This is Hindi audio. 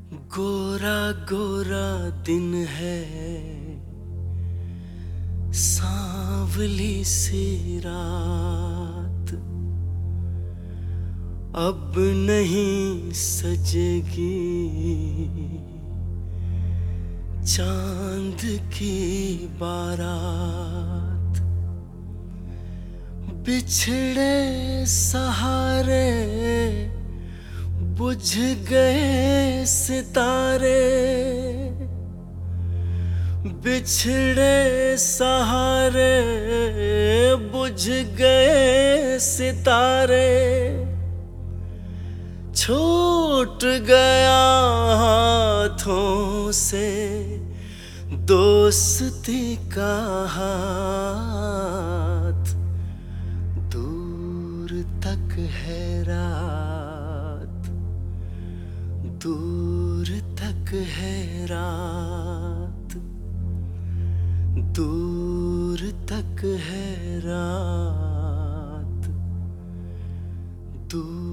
गोरा गोरा दिन है, सांवली सी रात अब नहीं सजेगी चांद की बारात। बिछड़े सहारे बुझ गए सितारे, बिछड़े सहारे बुझ गए सितारे। छूट गया हाथों से दोस्ती का हाथ, दूर तक है रात, दूर तक है रात, दूर तक है रात, दूर